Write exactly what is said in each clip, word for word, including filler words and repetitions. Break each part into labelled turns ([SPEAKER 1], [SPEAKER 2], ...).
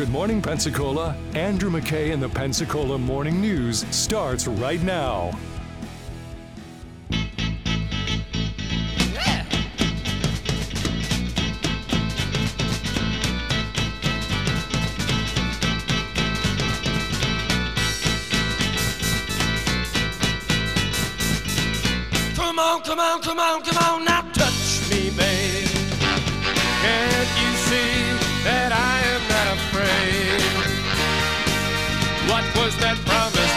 [SPEAKER 1] Good Morning Pensacola. Andrew McKay and the Pensacola Morning News starts right now.
[SPEAKER 2] Come on, come on, come on, come on, now touch me, babe. Can't you see that I am not afraid? What was that promise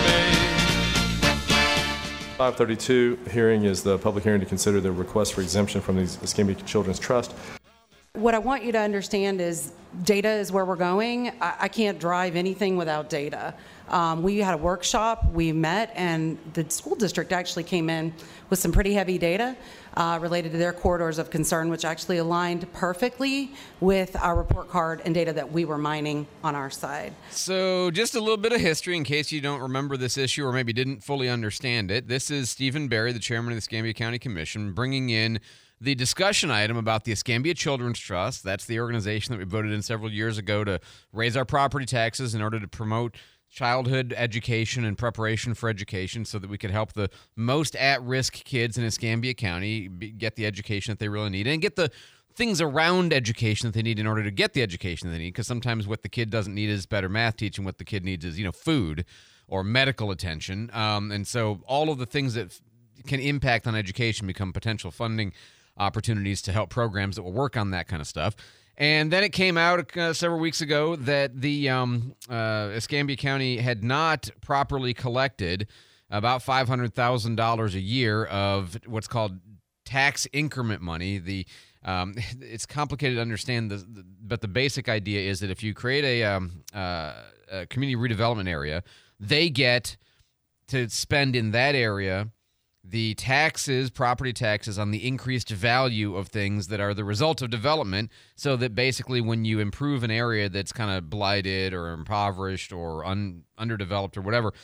[SPEAKER 2] that you made?
[SPEAKER 3] five thirty-two hearing is the public hearing to consider the request for exemption from the Escambia Children's Trust.
[SPEAKER 4] What I want you to understand is data is where we're going. I, I can't drive anything without data. Um, we had a workshop, we met, and the school district actually came in with some pretty heavy data uh, related to their corridors of concern, which actually aligned perfectly with our report card and data that we were mining on our side.
[SPEAKER 5] So just a little bit of history in case you don't remember this issue or maybe didn't fully understand it. This is Stephen Barry, the chairman of the Escambia County Commission, bringing in the discussion item about the Escambia Children's Trust. That's the organization that we voted in several years ago to raise our property taxes in order to promote childhood education and preparation for education so that we could help the most at-risk kids in Escambia County be, get the education that they really need and get the things around education that they need in order to get the education that they need, because sometimes what the kid doesn't need is better math teaching. What the kid needs is, you know, food or medical attention. Um, and so all of the things that f- can impact on education become potential funding opportunities to help programs that will work on that kind of stuff. And then it came out uh, several weeks ago that the um, uh, Escambia County had not properly collected about five hundred thousand dollars a year of what's called tax increment money. The um, it's complicated to understand, the, the, but the basic idea is that if you create a, um, uh, a community redevelopment area, they get to spend in that area the taxes, property taxes, on the increased value of things that are the result of development, so that basically when you improve an area that's kind of blighted or impoverished or un, underdeveloped or whatever,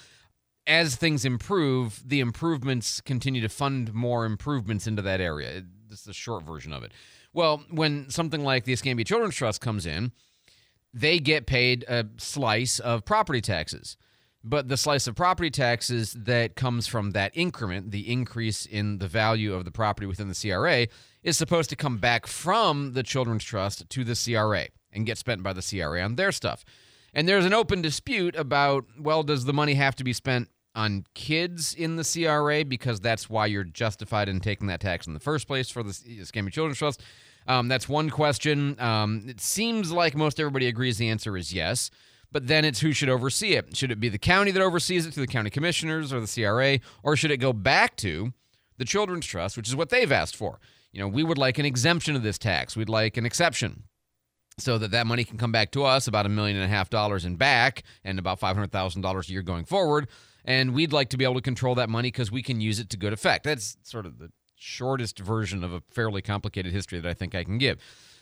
[SPEAKER 5] as things improve, the improvements continue to fund more improvements into that area. This is the short version of it. Well, when something like the Escambia Children's Trust comes in, they get paid a slice of property taxes. But the slice of property taxes that comes from that increment, the increase in the value of the property within the C R A, is supposed to come back from the Children's Trust to the C R A and get spent by the C R A on their stuff. And there's an open dispute about, well, does the money have to be spent on kids in the C R A, because that's why you're justified in taking that tax in the first place for the Escambia Children's Trust? Um, that's one question. Um, it seems like most everybody agrees the answer is yes. But then it's who should oversee it. Should it be the county that oversees it, to the county commissioners or the C R A, or should it go back to the Children's Trust, which is what they've asked for? You know, we would like an exemption of this tax. We'd like an exception so that that money can come back to us, about a million and a half dollars in back and about five hundred thousand dollars a year going forward. And we'd like to be able to control that money because we can use it to good effect. That's sort of the shortest version of a fairly complicated history that I think I can give.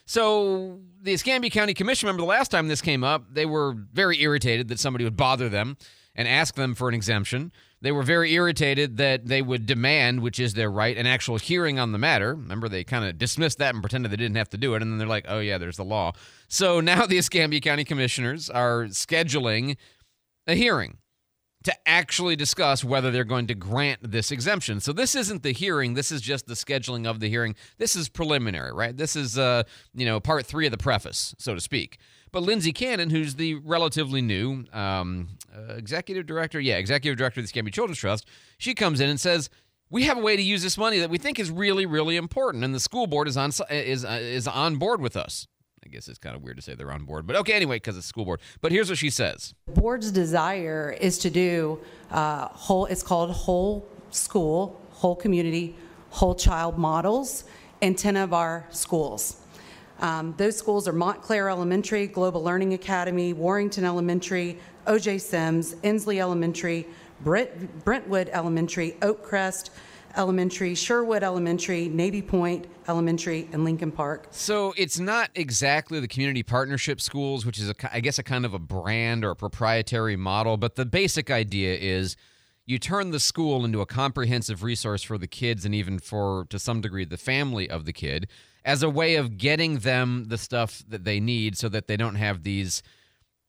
[SPEAKER 5] So the Escambia County Commission, remember the last time this came up, they were very irritated that somebody would bother them and ask them for an exemption. They were very irritated that they would demand, which is their right, an actual hearing on the matter. Remember, they kind of dismissed that and pretended they didn't have to do it, and then they're like, oh, yeah, there's the law. So now the Escambia County Commissioners are scheduling a hearing to actually discuss whether they're going to grant this exemption. So this isn't the hearing. This is just the scheduling of the hearing. This is preliminary, right? This is, uh, you know, part three of the preface, so to speak. But Lindsay Cannon, who's the relatively new um, uh, executive director, yeah, executive director of the Escambia Children's Trust, she comes in and says, we have a way to use this money that we think is really, really important, and the school board is on is uh, is on board with us. I guess it's kind of weird to say they're on board, but okay, anyway, because it's school board. But here's what she says.
[SPEAKER 4] The board's desire is to do uh, whole, it's called whole school, whole community, whole child models in ten of our schools. Um, those schools are Montclair Elementary, Global Learning Academy, Warrington Elementary, O J Sims, Inslee Elementary, Brent, Brentwood Elementary, Oakcrest Elementary, Sherwood Elementary, Navy Point Elementary, and Lincoln Park.
[SPEAKER 5] So it's not exactly the community partnership schools, which is, a, I guess, a kind of a brand or a proprietary model, but the basic idea is you turn the school into a comprehensive resource for the kids and even for, to some degree, the family of the kid as a way of getting them the stuff that they need so that they don't have these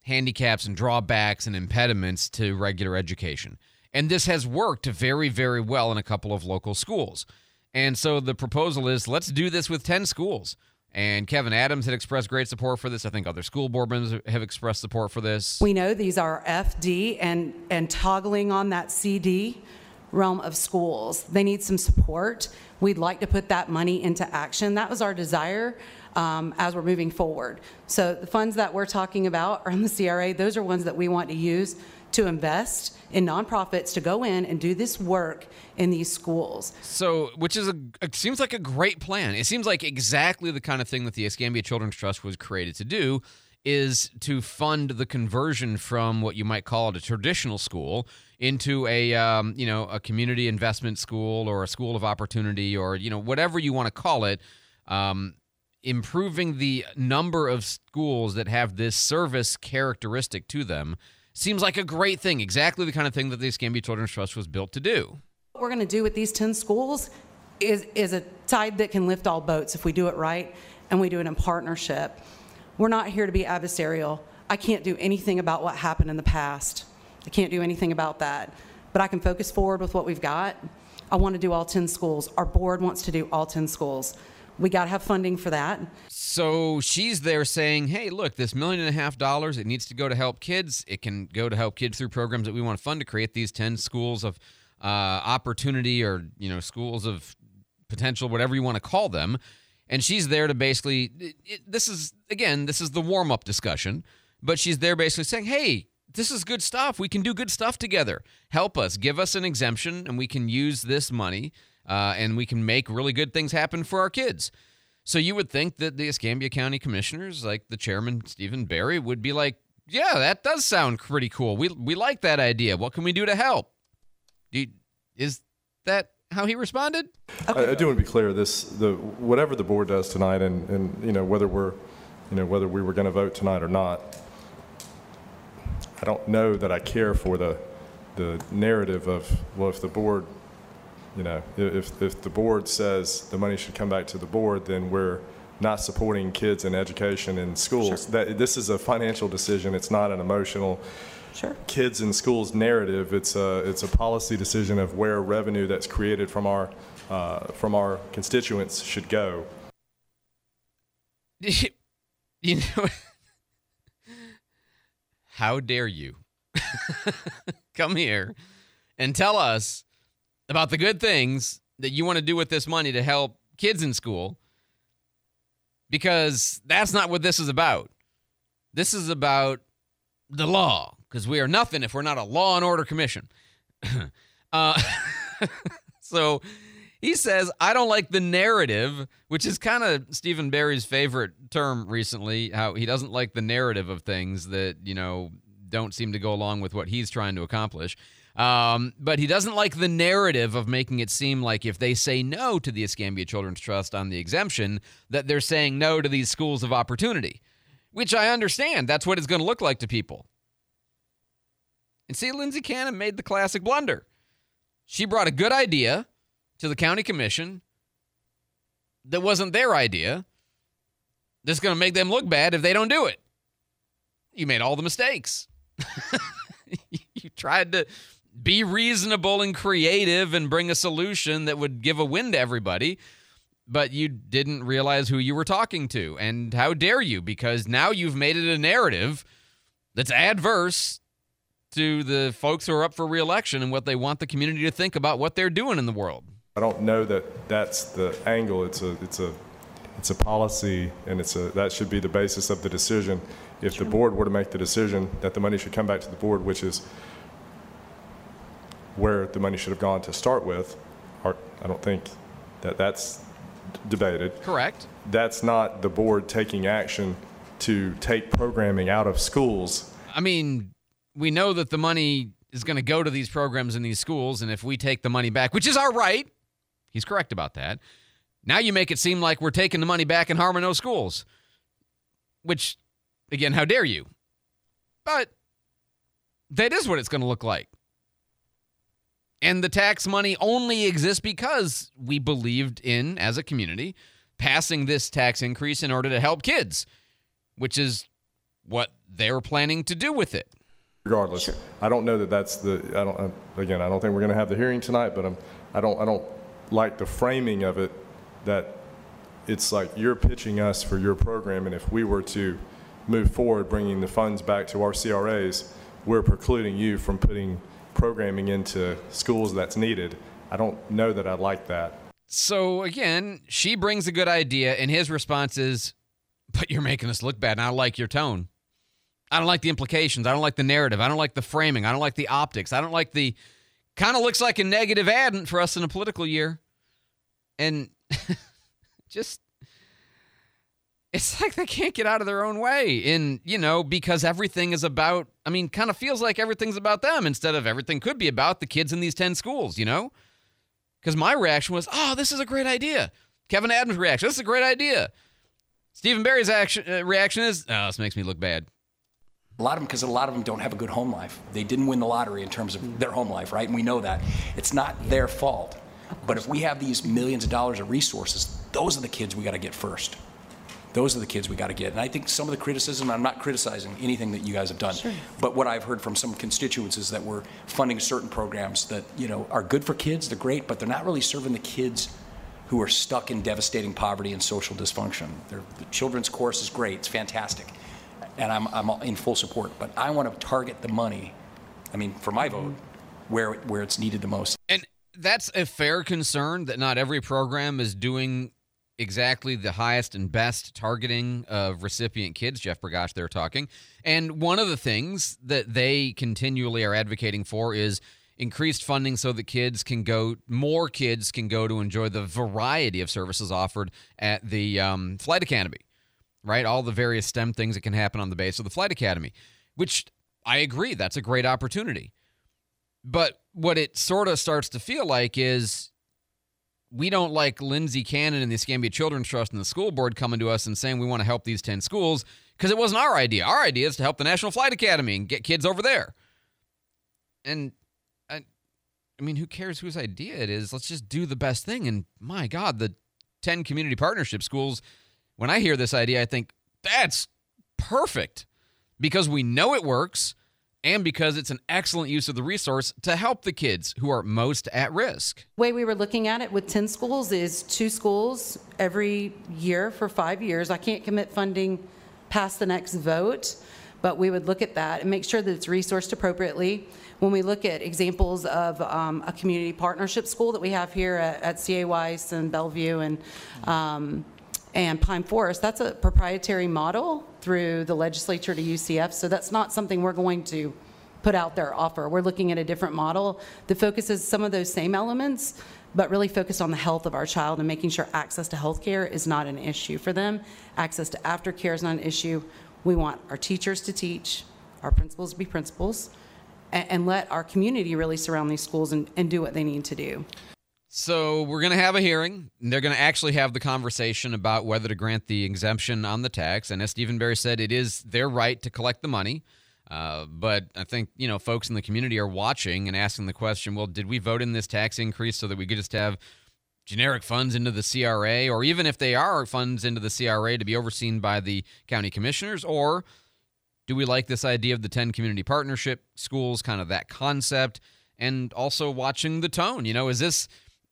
[SPEAKER 5] handicaps and drawbacks and impediments to regular education. And this has worked very, very well in a couple of local schools. And so the proposal is, let's do this with ten schools. And Kevin Adams had expressed great support for this. I think other school board members have expressed support for this.
[SPEAKER 4] We know these are F D and, and toggling on that C D realm of schools. They need some support. We'd like to put that money into action. That was our desire um, as we're moving forward. So the funds that we're talking about are in the C R A. Those are ones that we want to use to invest in nonprofits to go in and do this work in these schools.
[SPEAKER 5] So, which is a, it seems like a great plan. It seems like exactly the kind of thing that the Escambia Children's Trust was created to do, is to fund the conversion from what you might call a traditional school into a, um, you know, a community investment school or a school of opportunity, or, you know, whatever you want to call it. Um, improving the number of schools that have this service characteristic to them seems like a great thing, exactly the kind of thing that the Escambia Children's Trust was built to do.
[SPEAKER 4] What we're going to do with these ten schools is, is a tide that can lift all boats if we do it right and we do it in partnership. We're not here to be adversarial. I can't do anything about what happened in the past. I can't do anything about that. But I can focus forward with what we've got. I want to do all ten schools. Our board wants to do all ten schools. We got to have funding for that.
[SPEAKER 5] So she's there saying, hey, look, this million and a half dollars, it needs to go to help kids. It can go to help kids through programs that we want to fund to create these ten schools of uh, opportunity, or, you know, schools of potential, whatever you want to call them. And she's there to basically, it, it, this is, again, this is the warm-up discussion, but she's there basically saying, hey, this is good stuff. We can do good stuff together. Help us. Give us an exemption, and we can use this money, uh, and we can make really good things happen for our kids. So you would think that the Escambia County Commissioners, like the chairman, Stephen Barry, would be like, yeah, that does sound pretty cool. We we like that idea. What can we do to help? Do you, is that how he responded?
[SPEAKER 3] I, I do want to be clear. This, the whatever the board does tonight, and, and you know whether we're, you know whether we were going to vote tonight or not, I don't know that I care for the the narrative of, well, if the board, you know, if if the board says the money should come back to the board, then we're not supporting kids in education in schools.
[SPEAKER 4] Sure.
[SPEAKER 3] That this is a financial decision. It's not an emotional
[SPEAKER 4] Sure.
[SPEAKER 3] kids in schools narrative. It's a it's a policy decision of where revenue that's created from our uh, from our constituents should go.
[SPEAKER 5] You know, how dare you come here and tell us about the good things that you want to do with this money to help kids in school, because that's not what this is about. This is about the law, because we are nothing if we're not a law and order commission. uh, so he says, I don't like the narrative, which is kind of Stephen Barry's favorite term recently, how he doesn't like the narrative of things that, you know, don't seem to go along with what he's trying to accomplish. Um, but he doesn't like the narrative of making it seem like if they say no to the Escambia Children's Trust on the exemption, that they're saying no to these schools of opportunity, which I understand. That's what it's going to look like to people. And see, Lindsay Cannon made the classic blunder. She brought a good idea to the county commission that wasn't their idea. That's going to make them look bad if they don't do it. You made all the mistakes. You tried to be reasonable and creative and bring a solution that would give a win to everybody, but you didn't realize who you were talking to. And how dare you? Because now you've made it a narrative that's adverse to the folks who are up for re-election and what they want the community to think about what they're doing in the world.
[SPEAKER 3] I don't know that that's the angle. It's a it's a it's a policy, and it's a that should be the basis of the decision. If the board were to make the decision that the money should come back to the board, which is where the money should have gone to start with, or I don't think that that's debated.
[SPEAKER 5] Correct.
[SPEAKER 3] That's not the board taking action to take programming out of schools.
[SPEAKER 5] I mean, we know that the money is going to go to these programs in these schools, and if we take the money back, which is our right, he's correct about that, now you make it seem like we're taking the money back and harming those schools, which, again, how dare you? But that is what it's going to look like. And the tax money only exists because we believed in, as a community, passing this tax increase in order to help kids, which is what they're planning to do with it.
[SPEAKER 3] Regardless, sure. I don't know that that's the, I don't, again, I don't think we're going to have the hearing tonight, but I'm, I don't, I don't like the framing of it that it's like you're pitching us for your program, and if we were to move forward bringing the funds back to our C R As, we're precluding you from putting programming into schools that's needed. I don't know that I like that.
[SPEAKER 5] So again, she brings a good idea, and his response is, but you're making us look bad, and I don't like your tone. I don't like the implications. I don't like the narrative. I don't like the framing. I don't like the optics. I don't like the kind of looks like a negative ad for us in a political year. And just, it's like they can't get out of their own way. And, you know, because everything is about, I mean, kind of feels like everything's about them instead of everything could be about the kids in these ten schools, you know? Because my reaction was, oh, this is a great idea. Kevin Adams' reaction, this is a great idea. Stephen Barry's action, uh, reaction is, oh, this makes me look bad.
[SPEAKER 6] A lot of them, because a lot of them don't have a good home life. They didn't win the lottery in terms of their home life, right? And we know that. It's not their fault. But if we have these millions of dollars of resources, those are the kids we got to get first. Those are the kids we got to get. And I think some of the criticism, I'm not criticizing anything that you guys have done, sure. but what I've heard from some constituents is that we're funding certain programs that, you know, are good for kids, they're great, but they're not really serving the kids who are stuck in devastating poverty and social dysfunction. They're, the children's course is great, it's fantastic. And I'm, I'm in full support, but I want to target the money, I mean, for my vote, where where it's needed the most.
[SPEAKER 5] And that's a fair concern that not every program is doing exactly the highest and best targeting of recipient kids. Jeff Bergosh there talking. And one of the things that they continually are advocating for is increased funding so that kids can go, more kids can go to enjoy the variety of services offered at the um, Flight Academy. Right? All the various STEM things that can happen on the base of the Flight Academy, which I agree, that's a great opportunity. But what it sort of starts to feel like is we don't like Lindsay Cannon and the Escambia Children's Trust and the school board coming to us and saying we want to help these ten schools because it wasn't our idea. Our idea is to help the National Flight Academy and get kids over there. And I, I mean, who cares whose idea it is? Let's just do the best thing. And my God, the ten community partnership schools, when I hear this idea, I think that's perfect because we know it works and because it's an excellent use of the resource to help the kids who are most at risk.
[SPEAKER 4] The way we were looking at it with ten schools is two schools every year for five years. I can't commit funding past the next vote, but we would look at that and make sure that it's resourced appropriately. When we look at examples of um, a community partnership school that we have here at, at C A Weiss and Bellevue and um, And Pine Forest, that's a proprietary model through the legislature to U C F, so that's not something we're going to put out there offer. We're looking at a different model that focuses some of those same elements, but really focused on the health of our child and making sure access to health care is not an issue for them. Access to aftercare is not an issue. We want our teachers to teach, our principals to be principals, and, and let our community really surround these schools and, and do what they need to do.
[SPEAKER 5] So we're going to have a hearing. And they're going to actually have the conversation about whether to grant the exemption on the tax. And as Stephen Barry said, it is their right to collect the money. Uh, but I think, you know, folks in the community are watching and asking the question, well, did we vote in this tax increase so that we could just have generic funds into the C R A? Or even if they are funds into the C R A to be overseen by the county commissioners? Or do we like this idea of the ten community partnership schools, kind of that concept? And also watching the tone, you know, is this...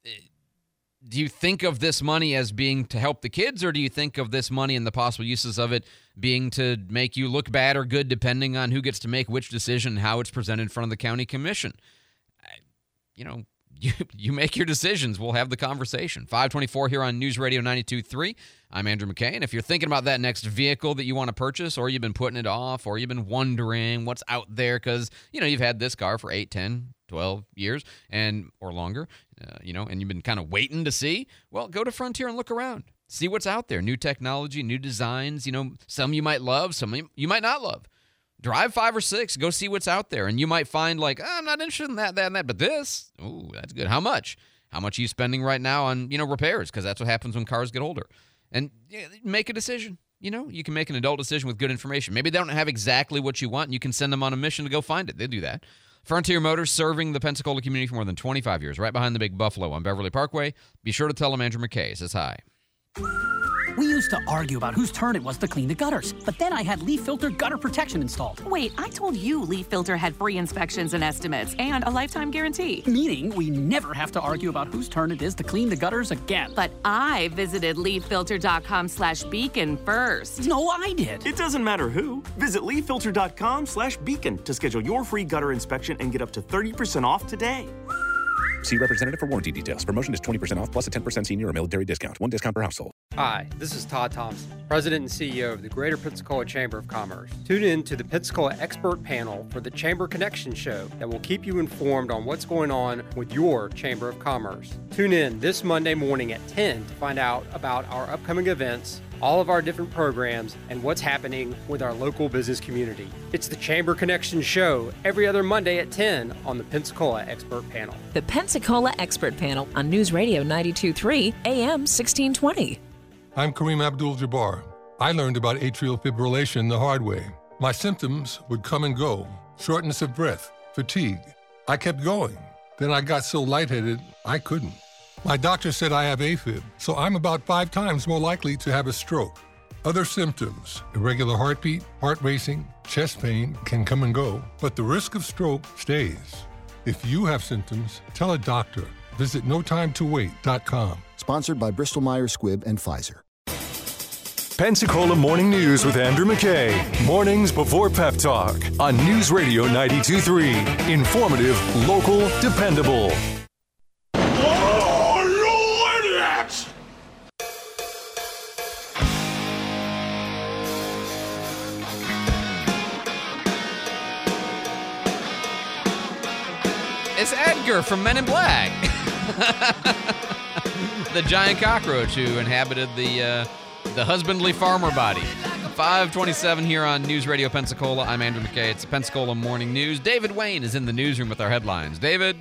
[SPEAKER 5] Do you think of this money as being to help the kids, or do you think of this money and the possible uses of it being to make you look bad or good depending on who gets to make which decision, how it's presented in front of the county commission? You know, you, you make your decisions. We'll have the conversation. five twenty-four here on News Radio ninety-two point three. I'm Andrew McKay, and if you're thinking about that next vehicle that you want to purchase, or you've been putting it off, or you've been wondering what's out there because, you know, you've had this car for eight, ten, twelve years and or longer, uh, you know, and you've been kind of waiting to see, well, go to Frontier and look around. See what's out there. New technology, new designs, you know, some you might love, some you might not love. Drive five or six, go see what's out there, and you might find like, oh, I'm not interested in that, that, and that, but this, ooh, that's good. How much? How much are you spending right now on, you know, repairs? Because that's what happens when cars get older. And yeah, make a decision. You know, you can make an adult decision with good information. Maybe they don't have exactly what you want, and you can send them on a mission to go find it. They do that. Frontier Motors, serving the Pensacola community for more than twenty-five years, right behind the Big Buffalo on Beverly Parkway. Be sure to tell them Andrew McKay says hi.
[SPEAKER 7] We used to argue about whose turn it was to clean the gutters, but then I had Leaf Filter gutter protection installed.
[SPEAKER 8] Wait, I told you Leaf Filter had free inspections and estimates and a lifetime guarantee.
[SPEAKER 7] Meaning we never have to argue about whose turn it is to clean the gutters again.
[SPEAKER 8] But I visited leaffilter.com slash beacon first.
[SPEAKER 7] No, I did.
[SPEAKER 9] It doesn't matter who. Visit leaffilter.com slash beacon to schedule your free gutter inspection and get up to thirty percent off today.
[SPEAKER 10] See representative for warranty details. Promotion is twenty percent off plus a ten percent senior or military discount. One discount per household.
[SPEAKER 11] Hi, this is Todd Thompson, President and C E O of the Greater Pensacola Chamber of Commerce. Tune in to the Pensacola Expert Panel for the Chamber Connection Show that will keep you informed on what's going on with your Chamber of Commerce. Tune in this Monday morning at ten to find out about our upcoming events, all of our different programs, and what's happening with our local business community. It's the Chamber Connection Show every other Monday at ten on the Pensacola Expert Panel.
[SPEAKER 12] The Pensacola Expert Panel on News Radio ninety-two point three A M sixteen twenty.
[SPEAKER 13] I'm Kareem Abdul-Jabbar. I learned about atrial fibrillation the hard way. My symptoms would come and go, shortness of breath, fatigue. I kept going. Then I got so lightheaded, I couldn't. My doctor said I have AFib, so I'm about five times more likely to have a stroke. Other symptoms, irregular heartbeat, heart racing, chest pain can come and go, but the risk of stroke stays. If you have symptoms, tell a doctor. Visit no time to wait dot com.
[SPEAKER 14] Sponsored by Bristol Myers Squibb and Pfizer.
[SPEAKER 1] Pensacola Morning News with Andrew McKay. Mornings before Pep Talk on News Radio ninety-two point three. Informative, local, dependable.
[SPEAKER 2] Oh, you idiots!
[SPEAKER 5] It's Edgar from Men in Black. The giant cockroach who inhabited the uh, the husbandly farmer body. five twenty-seven here on News Radio Pensacola. I'm Andrew McKay. It's the Pensacola Morning News. David Wayne is in the newsroom with our headlines. David?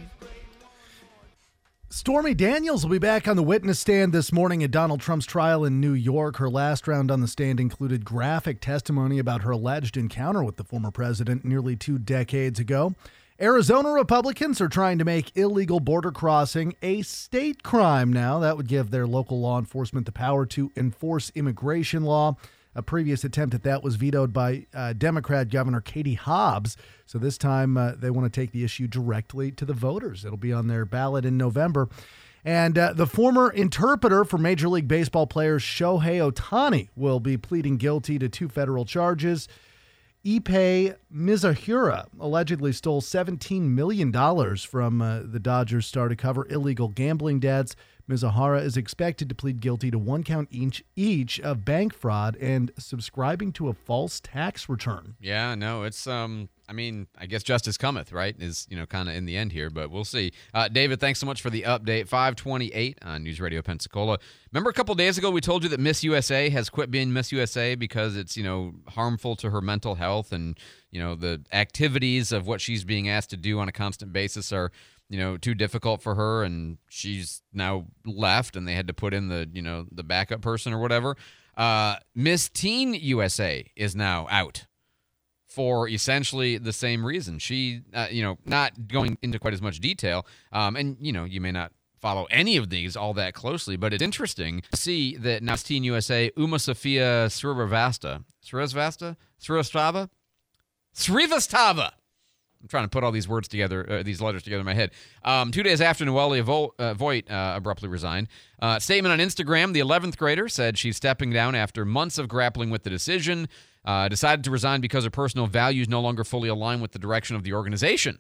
[SPEAKER 15] Stormy Daniels will be back on the witness stand this morning at Donald Trump's trial in New York. Her last round on the stand included graphic testimony about her alleged encounter with the former president nearly two decades ago. Arizona Republicans are trying to make illegal border crossing a state crime now. That would give their local law enforcement the power to enforce immigration law. A previous attempt at that was vetoed by uh, Democrat Governor Katie Hobbs. So this time uh, they want to take the issue directly to the voters. It'll be on their ballot in November. And uh, the former interpreter for Major League Baseball player Shohei Ohtani will be pleading guilty to two federal charges. Ippei Mizuhara allegedly stole seventeen million dollars from uh, the Dodgers star to cover illegal gambling debts. Mizuhara is expected to plead guilty to one count each, each of bank fraud and subscribing to a false tax return.
[SPEAKER 5] Yeah, no, it's, um, I mean, I guess justice cometh, right, is, you know, kind of in the end here, but we'll see. Uh, David, thanks so much for the update. five twenty-eight on News Radio Pensacola. Remember a couple days ago we told you that Miss U S A has quit being Miss U S A because it's, you know, harmful to her mental health and, you know, the activities of what she's being asked to do on a constant basis are, you know, too difficult for her, and she's now left, and they had to put in the, you know, the backup person or whatever. Uh, Miss Teen U S A is now out for essentially the same reason. She, uh, you know, not going into quite as much detail, um, and, you know, you may not follow any of these all that closely, but it's interesting to see that now Teen U S A, Uma Sofia Srivastava, Srivastava, Srivastava, Srivastava. I'm trying to put all these words together, uh, these letters together in my head. Um, two days after Noelia Vo- uh, Voigt uh, abruptly resigned, uh, statement on Instagram, the eleventh grader said she's stepping down after months of grappling with the decision, uh, decided to resign because her personal values no longer fully align with the direction of the organization.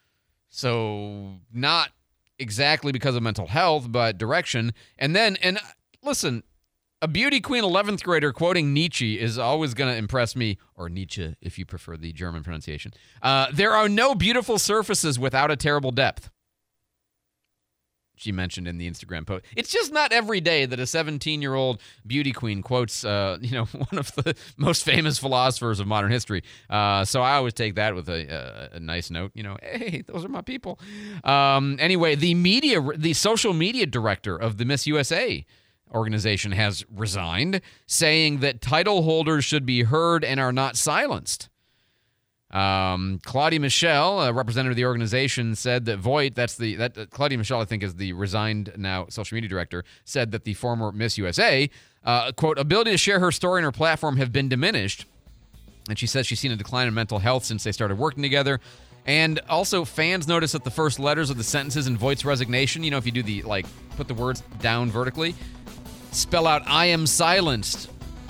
[SPEAKER 5] So not exactly because of mental health, but direction. And then, and listen, a beauty queen eleventh grader quoting Nietzsche is always going to impress me, or Nietzsche if you prefer the German pronunciation. Uh, there are no beautiful surfaces without a terrible depth, she mentioned in the Instagram post. It's just not every day that a seventeen-year-old beauty queen quotes, uh, you know, one of the most famous philosophers of modern history. Uh, so I always take that with a, a, a nice note. You know, hey, those are my people. Um, anyway, the media, the social media director of the Miss U S A organization has resigned, saying that title holders should be heard and are not silenced. Um, Claudia Michelle, a representative of the organization, said that Voigt, that's the that uh, Claudia Michelle, I think, is the resigned now social media director, said that the former Miss U S A, uh, quote, ability to share her story and her platform have been diminished. And she says she's seen a decline in mental health since they started working together. And also, fans noticed that the first letters of the sentences in Voigt's resignation, you know, if you do the, like, put the words down vertically, spell out, I am silenced.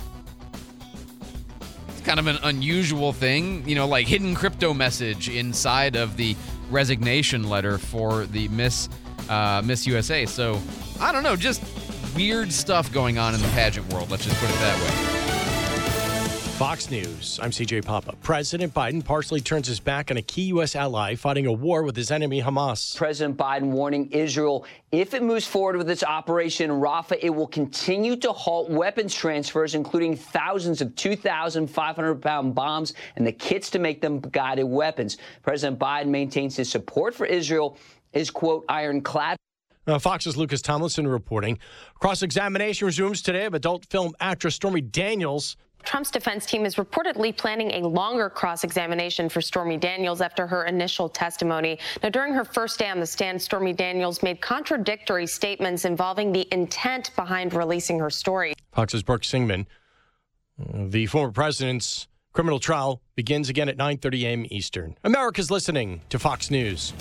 [SPEAKER 5] Kind of an unusual thing, you know, like hidden crypto message inside of the resignation letter for the Miss uh, Miss U S A. So, I don't know, just weird stuff going on in the pageant world. Let's just put it that way.
[SPEAKER 16] Fox News, I'm C J Papa. President Biden partially turns his back on a key U S ally fighting a war with his enemy, Hamas.
[SPEAKER 17] President Biden warning Israel, if it moves forward with its Operation Rafah, it will continue to halt weapons transfers, including thousands of two thousand five hundred pound bombs and the kits to make them guided weapons. President Biden maintains his support for Israel is, quote, ironclad.
[SPEAKER 16] Uh, Fox's Lucas Tomlinson reporting. Cross-examination resumes today of adult film actress Stormy Daniels.
[SPEAKER 18] Trump's defense team is reportedly planning a longer cross-examination for Stormy Daniels after her initial testimony. Now, during her first day on the stand, Stormy Daniels made contradictory statements involving the intent behind releasing her story.
[SPEAKER 16] Fox's Brooke Singman. Uh, the former president's criminal trial begins again at nine thirty a.m. Eastern. America's listening to Fox News.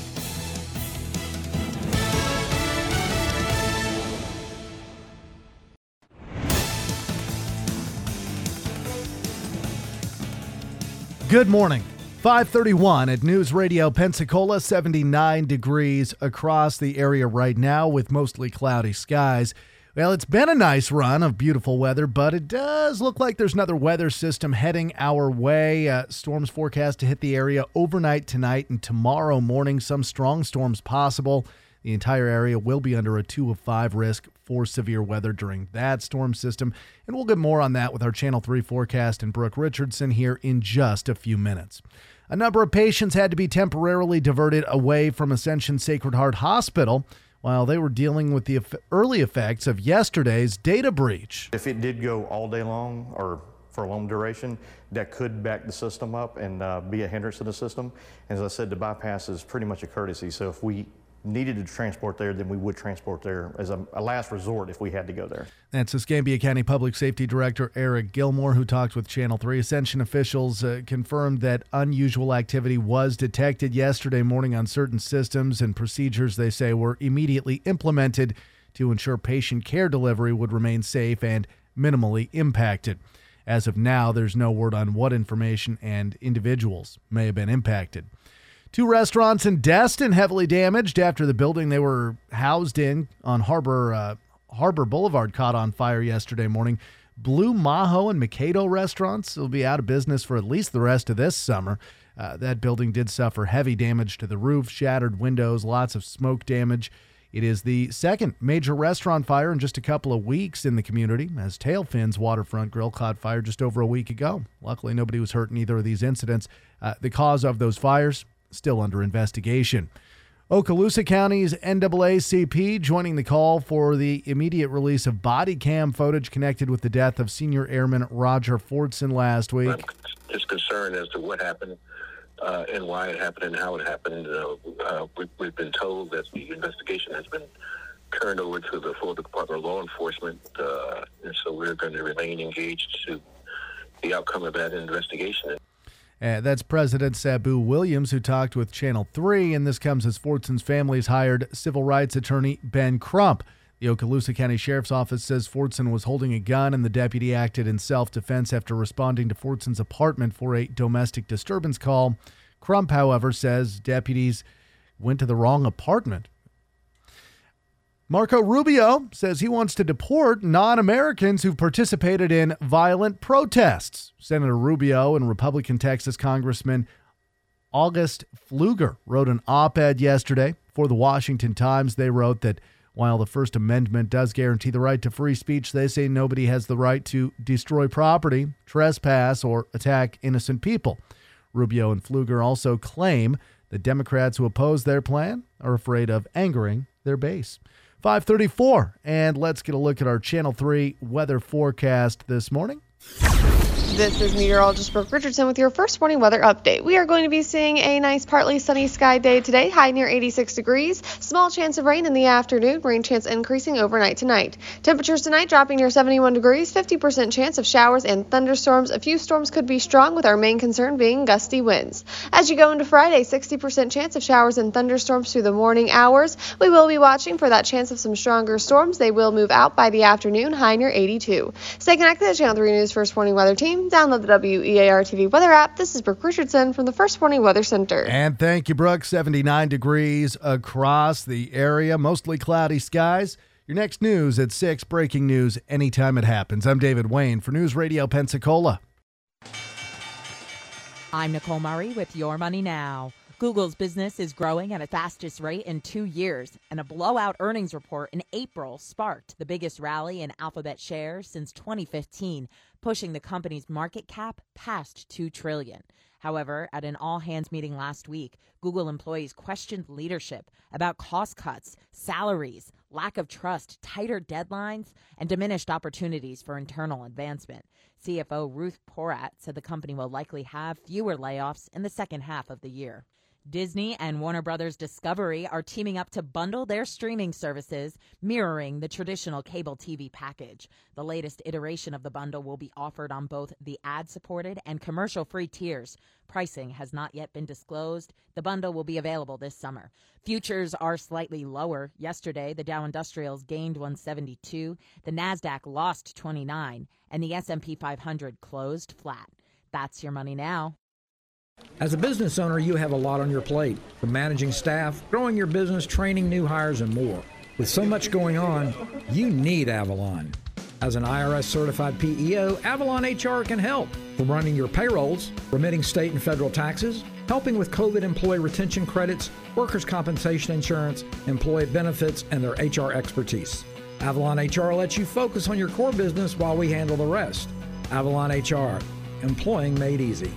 [SPEAKER 15] Good morning. five thirty-one at News Radio Pensacola, seventy-nine degrees across the area right now with mostly cloudy skies. Well, it's been a nice run of beautiful weather, but it does look like there's another weather system heading our way. Uh, storms forecast to hit the area overnight tonight and tomorrow morning. Some strong storms possible. The entire area will be under a two of five risk for severe weather during that storm system. And we'll get more on that with our Channel three forecast and Brooke Richardson here in just a few minutes. A number of patients had to be temporarily diverted away from Ascension Sacred Heart Hospital while they were dealing with the early effects of yesterday's data breach.
[SPEAKER 19] If it did go all day long or for a long duration, that could back the system up and uh, be a hindrance to the system. As I said, the bypass is pretty much a courtesy. So if we needed to transport there, then we would transport there as a, a last resort if we had to go there.
[SPEAKER 15] That's Escambia County Public Safety Director Eric Gilmore, who talked with Channel three. Ascension officials uh, confirmed that unusual activity was detected yesterday morning on certain systems, and procedures, they say, were immediately implemented to ensure patient care delivery would remain safe and minimally impacted. As of now, there's no word on what information and individuals may have been impacted. Two restaurants in Destin heavily damaged after the building they were housed in on Harbor uh, Harbor Boulevard caught on fire yesterday morning. Blue Maho and Mikado restaurants will be out of business for at least the rest of this summer. Uh, that building did suffer heavy damage to the roof, shattered windows, lots of smoke damage. It is the second major restaurant fire in just a couple of weeks in the community, as Tailfin's Waterfront Grill caught fire just over a week ago. Luckily, nobody was hurt in either of these incidents. Uh, the cause of those fires still under investigation. Okaloosa County's N double A C P joining the call for the immediate release of body cam footage connected with the death of senior airman Roger Fortson last week.
[SPEAKER 20] Is concerned as to what happened uh, and why it happened and how it happened. Uh, uh, we, we've been told that the investigation has been turned over to the Florida Department of Law Enforcement, uh, and so we're going to remain engaged to the outcome of that investigation.
[SPEAKER 15] Uh, that's President Sabu Williams, who talked with Channel three, and this comes as Fortson's family has hired civil rights attorney Ben Crump. The Okaloosa County Sheriff's Office says Fortson was holding a gun and the deputy acted in self-defense after responding to Fortson's apartment for a domestic disturbance call. Crump, however, says deputies went to the wrong apartment. Marco Rubio says he wants to deport non-Americans who've participated in violent protests. Senator Rubio and Republican Texas Congressman August Pfluger wrote an op-ed yesterday for the Washington Times. They wrote that while the First Amendment does guarantee the right to free speech, they say nobody has the right to destroy property, trespass, or attack innocent people. Rubio and Pfluger also claim that Democrats who oppose their plan are afraid of angering their base. five thirty-four, and let's get a look at our Channel three weather forecast this morning.
[SPEAKER 21] This is meteorologist Brooke Richardson with your first morning weather update. We are going to be seeing a nice partly sunny sky day today, high near eighty-six degrees. Small chance of rain in the afternoon, rain chance increasing overnight tonight. Temperatures tonight dropping near seventy-one degrees, fifty percent chance of showers and thunderstorms. A few storms could be strong, with our main concern being gusty winds. As you go into Friday, sixty percent chance of showers and thunderstorms through the morning hours. We will be watching for that chance of some stronger storms. They will move out by the afternoon, high near eighty-two. Stay connected to Channel three News First Morning Weather Team. Download the W E A R T V weather app. This is Brooke Richardson from the First Morning Weather Center.
[SPEAKER 15] And thank you, Brooke. seventy-nine degrees across the area, mostly cloudy skies. Your next news at six, breaking news anytime it happens. I'm David Wayne for News Radio Pensacola.
[SPEAKER 22] I'm Nicole Murray with Your Money Now. Google's business is growing at its fastest rate in two years, and a blowout earnings report in April sparked the biggest rally in Alphabet shares since twenty fifteen, pushing the company's market cap past two trillion dollars. However, at an all-hands meeting last week, Google employees questioned leadership about cost cuts, salaries, lack of trust, tighter deadlines, and diminished opportunities for internal advancement. C F O Ruth Porat said the company will likely have fewer layoffs in the second half of the year. Disney and Warner Brothers Discovery are teaming up to bundle their streaming services, mirroring the traditional cable T V package. The latest iteration of the bundle will be offered on both the ad-supported and commercial-free tiers. Pricing has not yet been disclosed. The bundle will be available this summer. Futures are slightly lower. Yesterday, the Dow Industrials gained one seventy-two, the NASDAQ lost twenty-nine, and the S and P five hundred closed flat. That's Your Money Now.
[SPEAKER 23] As a business owner, you have a lot on your plate, from managing staff, growing your business, training new hires, and more. With so much going on, you need Avalon. As an I R S-certified P E O, Avalon H R can help, from running your payrolls, remitting state and federal taxes, helping with COVID employee retention credits, workers' compensation insurance, employee benefits, and their H R expertise. Avalon H R lets you focus on your core business while we handle the rest. Avalon H R, employing made easy.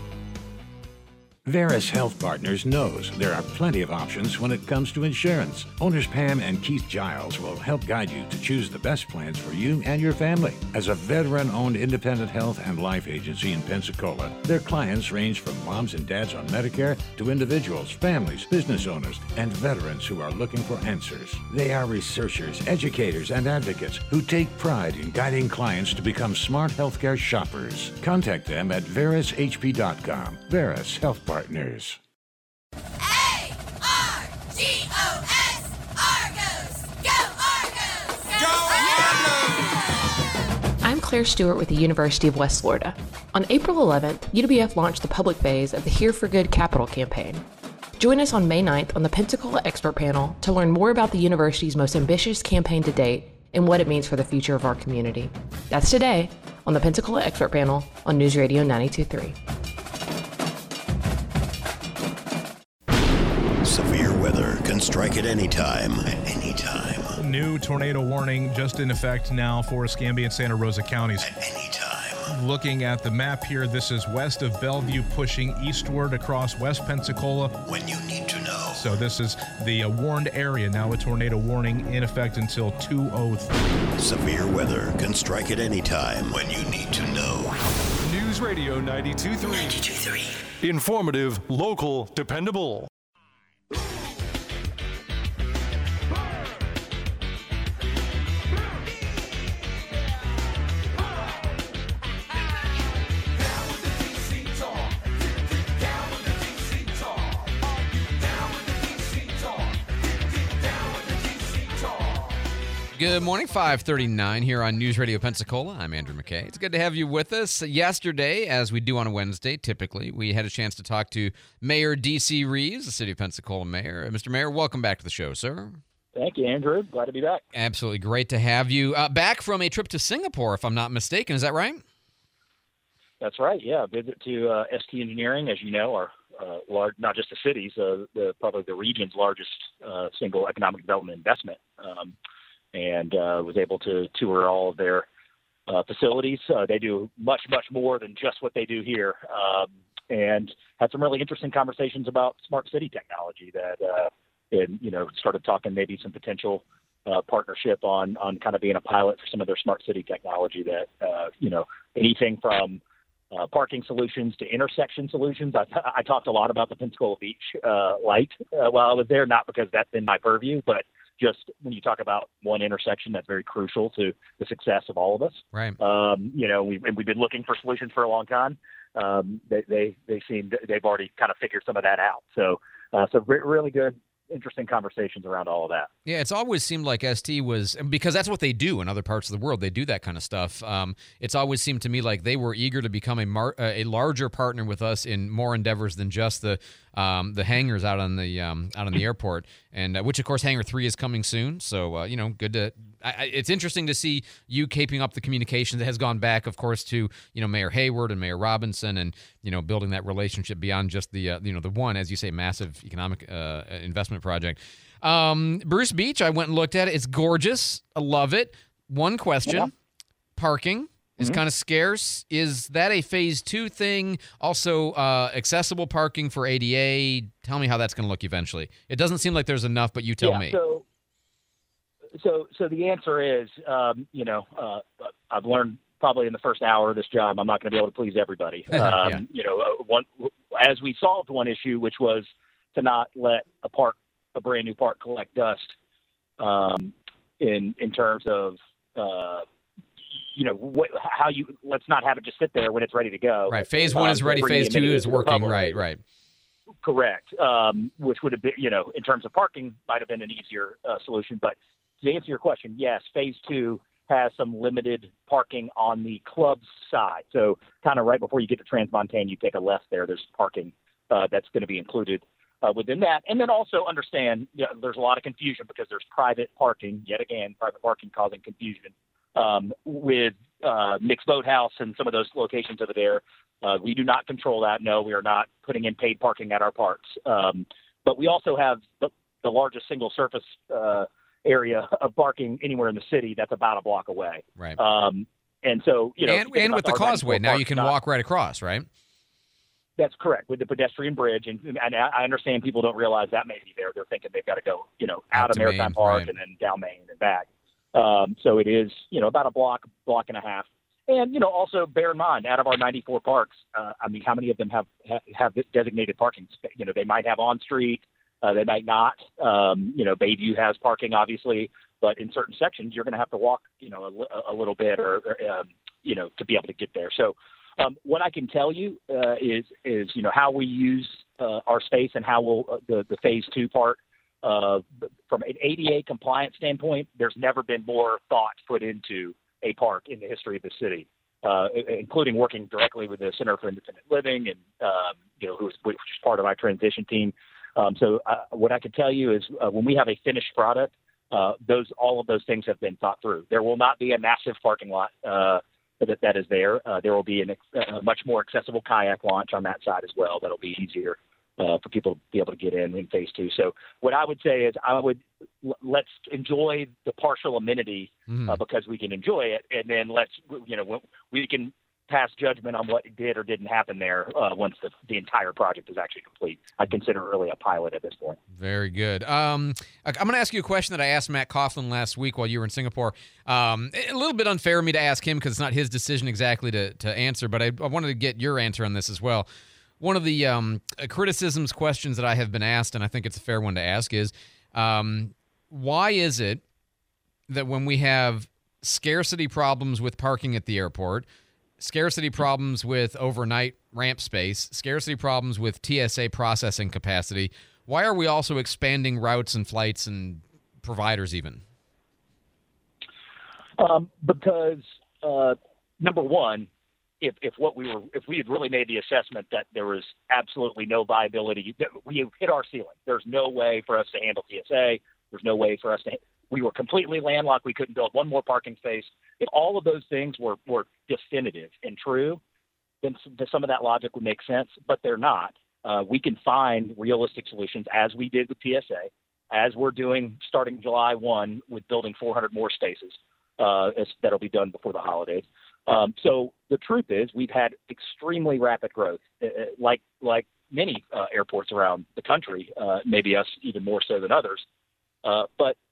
[SPEAKER 24] Veris Health Partners knows there are plenty of options when it comes to insurance. Owners Pam and Keith Giles will help guide you to choose the best plans for you and your family. As a veteran-owned independent health and life agency in Pensacola, their clients range from moms and dads on Medicare to individuals, families, business owners, and veterans who are looking for answers. They are researchers, educators, and advocates who take pride in guiding clients to become smart healthcare shoppers. Contact them at veris h p dot com. Veris Health Partners. Partners.
[SPEAKER 25] A R G O S, Argos! Go Argos! Go Argos!
[SPEAKER 26] I'm Claire Stewart with the University of West Florida. On April eleventh, U W F launched the public phase of the Here for Good Capital campaign. Join us on May ninth on the Pensacola Expert Panel to learn more about the university's most ambitious campaign to date and what it means for the future of our community. That's today on the Pensacola Expert Panel on News Radio ninety-two point three.
[SPEAKER 27] Severe weather can strike at any time. At any time.
[SPEAKER 28] New tornado warning just in effect now for Escambia and Santa Rosa counties.
[SPEAKER 27] At any time.
[SPEAKER 28] Looking at the map here, this is west of Bellevue, pushing eastward across West Pensacola.
[SPEAKER 27] When you need to know.
[SPEAKER 28] So this is the uh, warned area. Now a tornado warning in effect until two oh three.
[SPEAKER 27] Severe weather can strike at any time. When you need to know.
[SPEAKER 1] News Radio ninety-two point three.
[SPEAKER 27] ninety-two point three.
[SPEAKER 1] Informative, local, dependable.
[SPEAKER 5] Good morning, five thirty-nine here on News Radio Pensacola. I'm Andrew McKay. It's good to have you with us. Yesterday, as we do on a Wednesday, typically, we had a chance to talk to Mayor D C. Reeves, the City of Pensacola Mayor. Mister Mayor, welcome back to the show, sir.
[SPEAKER 29] Thank you, Andrew. Glad to be back.
[SPEAKER 5] Absolutely great to have you. Uh, back from a trip to Singapore, if I'm not mistaken. Is that right?
[SPEAKER 29] That's right, yeah. Visit to uh, S T Engineering, as you know, our uh, large, not just the city's, uh, the, probably the region's largest uh, single economic development investment. Um, and uh, was able to tour all of their uh, facilities. Uh, they do much, much more than just what they do here, um, and had some really interesting conversations about smart city technology that, uh, and, you know, started talking maybe some potential uh, partnership on, on kind of being a pilot for some of their smart city technology that, uh, you know, anything from uh, parking solutions to intersection solutions. I, I talked a lot about the Pensacola Beach uh, light uh, while I was there, not because that's in my purview, but just when you talk about one intersection, that's very crucial to the success of all of us.
[SPEAKER 5] Right.
[SPEAKER 29] Um, you know, we've, and we've been looking for solutions for a long time. Um, they, they, they seem, they've already kind of figured some of that out. So, uh, so re- really good, interesting conversations around all of that.
[SPEAKER 5] Yeah, it's always seemed like S T was, because that's what they do in other parts of the world. They do that kind of stuff. Um, it's always seemed to me like they were eager to become a mar- uh, a larger partner with us in more endeavors than just the um, the hangars out on the um, out on the airport, and uh, which of course Hangar Three is coming soon. So uh, you know, good to. I, I, it's interesting to see you keeping up the communication that has gone back, of course, to you know Mayor Hayward and Mayor Robinson, and you know building that relationship beyond just the uh, you know the one, as you say, massive economic uh, investment project. Um, Bruce Beach, I went and looked at it. It's gorgeous. I love it. One question: yeah. Parking is mm-hmm. kind of scarce. Is that a phase two thing? Also, uh, accessible parking for A D A. Tell me how that's going to look eventually. It doesn't seem like there's enough, but you tell
[SPEAKER 29] yeah,
[SPEAKER 5] me.
[SPEAKER 29] So, so, so the answer is, um, you know, uh, I've learned probably in the first hour of this job, I'm not going to be able to please everybody. Um,
[SPEAKER 5] yeah.
[SPEAKER 29] You know, uh, one as we solved one issue, which was to not let a park, a brand new park, collect dust. Um, in in terms of uh, you know what, how you let's not have it just sit there when it's ready to go.
[SPEAKER 5] Right. Phase one um, is ready. Phase two is working. Right. Right.
[SPEAKER 29] Correct. Um, which would have been, you know, in terms of parking, might have been an easier uh, solution. But to answer your question, yes, phase two has some limited parking on the club's side. So kind of right before you get to Transmontane, you take a left there. There's parking uh, that's going to be included uh, within that. And then also understand, you know, there's a lot of confusion because there's private parking, yet again, private parking causing confusion um, with uh, Nick's Boathouse and some of those locations over there. Uh, we do not control that. No, we are not putting in paid parking at our parks. Um, but we also have the, the largest single surface uh, area of parking anywhere in the city that's about a block away.
[SPEAKER 5] Right.
[SPEAKER 29] Um, and so, you know,
[SPEAKER 5] and, and with the causeway, now you can
[SPEAKER 29] not,
[SPEAKER 5] walk right across, right?
[SPEAKER 29] That's correct, with the pedestrian bridge. And, and I understand people don't realize that may be there. They're thinking they've got to go, you know, out, out of Maritime Main, Park right. and then down Main and back. Um, so it is, you know, about a block, block and a half. And, you know, also bear in mind, out of our ninety-four parks, uh, I mean, how many of them have have designated parking space? You know, they might have on-street, uh, they might not. Um, you know, Bayview has parking, obviously, but in certain sections, you're going to have to walk, you know, a, a little bit or, or um, you know, to be able to get there. So um, what I can tell you uh, is, is, you know, how we use uh, our space and how we'll, uh, the, the phase two part, uh, from an A D A compliance standpoint, there's never been more thought put into a park in the history of the city, uh, including working directly with the Center for Independent Living and, um, you know, who's, which is part of my transition team. Um, so uh, what I can tell you is uh, when we have a finished product, uh, those, all of those things have been thought through. There will not be a massive parking lot uh, that, that is there. Uh, there will be an, a much more accessible kayak launch on that side as well. That'll be easier uh, for people to be able to get in in phase two. So what I would say is I would, let's enjoy the partial amenity mm. uh, because we can enjoy it. And then let's, you know, we can pass judgment on what did or didn't happen there uh, once the, the entire project is actually complete. I consider it really a pilot at this point.
[SPEAKER 5] Very good. Um, I'm going to ask you a question that I asked Matt Coughlin last week while you were in Singapore. Um, a little bit unfair of me to ask him because it's not his decision exactly to, to answer, but I, I wanted to get your answer on this as well. One of the um, criticisms, questions that I have been asked, and I think it's a fair one to ask, is um, why is it that when we have scarcity problems with parking at the airport, scarcity problems with overnight ramp space, scarcity problems with T S A processing capacity, why are we also expanding routes and flights and providers even?
[SPEAKER 29] Um, because, uh, number one, If, if what we were, if we had really made the assessment that there was absolutely no viability, that we hit our ceiling. There's no way for us to handle T S A. There's no way for us to. We were completely landlocked. We couldn't build one more parking space. If all of those things were were definitive and true, then some of that logic would make sense. But they're not. Uh, we can find realistic solutions, as we did with T S A, as we're doing starting July first with building four hundred more spaces. Uh, that'll be done before the holidays. Um, so the truth is we've had extremely rapid growth, uh, like like many uh, airports around the country, uh, maybe us even more so than others. Uh, but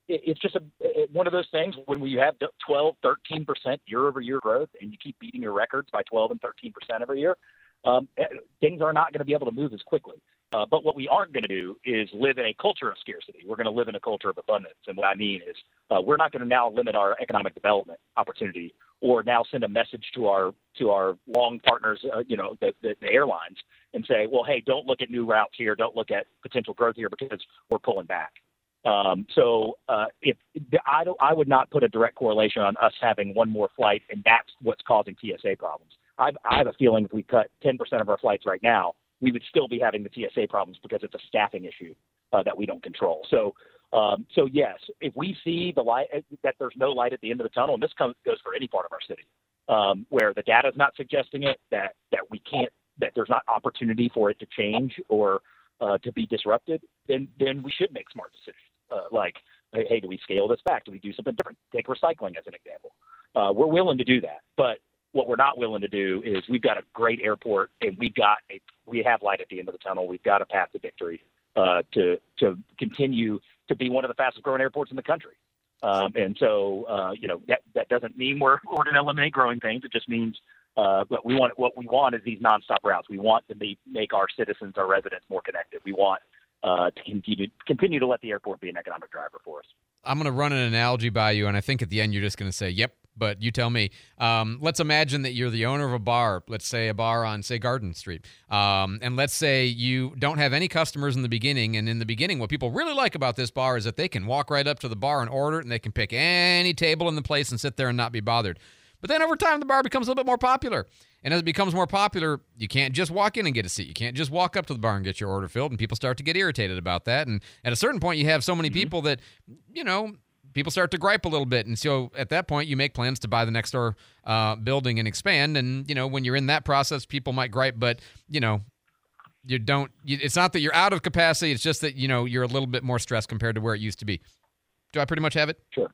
[SPEAKER 29] it, it's just a, it, one of those things when you have twelve, thirteen percent year over year growth and you keep beating your records by twelve and thirteen percent every year, um, things are not going to be able to move as quickly. Uh, but what we aren't going to do is live in a culture of scarcity. We're going to live in a culture of abundance. And what I mean is uh, we're not going to now limit our economic development opportunity or now send a message to our to our long partners, uh, you know, the, the, the airlines, and say, well, hey, don't look at new routes here. Don't look at potential growth here because we're pulling back. Um, so uh, if I, don't, I would not put a direct correlation on us having one more flight, and that's what's causing T S A problems. I've, I have a feeling if we cut ten percent of our flights right now, we would still be having the T S A problems because it's a staffing issue uh, that we don't control. So, um, so yes, if we see the light, that there's no light at the end of the tunnel, and this comes, goes for any part of our city, um, where the data is not suggesting it, that that we can't, that there's not opportunity for it to change or uh, to be disrupted, then then we should make smart decisions. Uh, like, hey, do we scale this back? Do we do something different? Take recycling as an example. Uh, we're willing to do that, but what we're not willing to do is we've got a great airport and we've got a, we have light at the end of the tunnel. We've got a path to victory uh, to to continue to be one of the fastest growing airports in the country. Um, and so, uh, you know, that, that doesn't mean we're, we're going to eliminate growing things. It just means uh, what we want. What we want is these nonstop routes. We want to be, make our citizens, our residents more connected. We want uh, to continue continue to let the airport be an economic driver for us.
[SPEAKER 5] I'm going to run an analogy by you, and I think at the end you're just going to say, yep, but you tell me. Um, let's imagine that you're the owner of a bar, let's say a bar on, say, Garden Street. Um, and let's say you don't have any customers in the beginning, and in the beginning what people really like about this bar is that they can walk right up to the bar and order it, and they can pick any table in the place and sit there and not be bothered. But then over time, the bar becomes a little bit more popular. And as it becomes more popular, you can't just walk in and get a seat. You can't just walk up to the bar and get your order filled, and people start to get irritated about that. And at a certain point, you have so many people that, you know, people start to gripe a little bit. And so at that point, you make plans to buy the next door uh, building and expand. And, you know, when you're in that process, people might gripe, but, you know, you don't, you, it's not that you're out of capacity. It's just that, you know, you're a little bit more stressed compared to where it used to be. Do I pretty much have it?
[SPEAKER 29] Sure.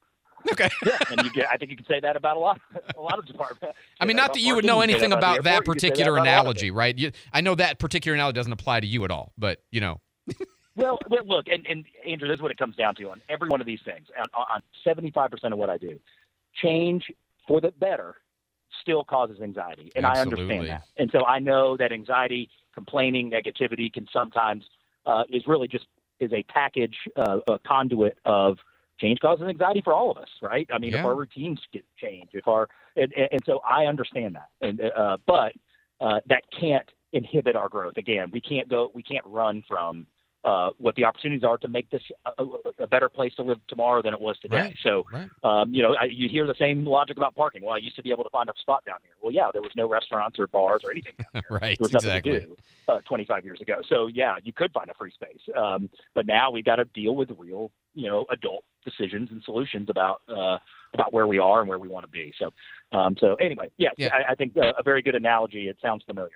[SPEAKER 5] Okay.
[SPEAKER 29] Yeah, and you get, I think you can say that about a lot, a lot of departments.
[SPEAKER 5] I mean, not that you would know anything about that particular analogy, right? You, I know that particular analogy doesn't apply to you at all, but, you know.
[SPEAKER 29] Well, well, look, and, and Andrew, this is what it comes down to on every one of these things. On, on seventy-five percent of what I do, change for the better still causes anxiety, and
[SPEAKER 5] Absolutely.
[SPEAKER 29] I understand that. And so I know that anxiety, complaining, negativity can sometimes uh, is really just is a package, uh, a conduit of change causes anxiety for all of us, right? I mean,
[SPEAKER 5] Yeah.
[SPEAKER 29] if our routines get changed, if our and, and, and so I understand that, and uh, but uh, that can't inhibit our growth. Again, we can't go, we can't run from uh, what the opportunities are to make this a, a better place to live tomorrow than it was today.
[SPEAKER 5] Right.
[SPEAKER 29] So,
[SPEAKER 5] Right.
[SPEAKER 29] um, you know, I, you hear the same logic about parking. Well, I used to be able to find a spot down here. Well, yeah, there was no restaurants or bars or anything down here.
[SPEAKER 5] Right,
[SPEAKER 29] There was nothing
[SPEAKER 5] exactly.
[SPEAKER 29] to do uh, twenty-five years ago. So, yeah, you could find a free space. Um, but now we've got to deal with real, you know, adult decisions and solutions about uh, about where we are and where we want to be. So, um, so anyway, yes,
[SPEAKER 5] Yeah.
[SPEAKER 29] I, I think uh, a very good analogy. It sounds familiar.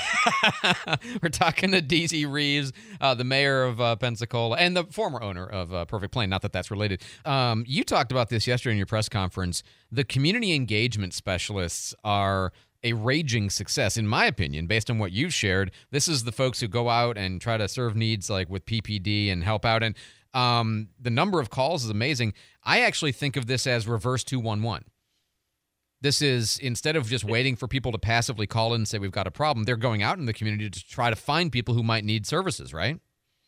[SPEAKER 5] We're talking to D C Reeves, uh, the mayor of uh, Pensacola and the former owner of uh, Perfect Plane. Not that that's related. Um, you talked about this yesterday in your press conference. The community engagement specialists are a raging success, in my opinion, based on what you've shared. This is the folks who go out and try to serve needs like with P P D and help out. And um, the number of calls is amazing. I actually think of this as reverse two one one. This is, instead of just waiting for people to passively call in and say we've got a problem, they're going out in the community to try to find people who might need services, right?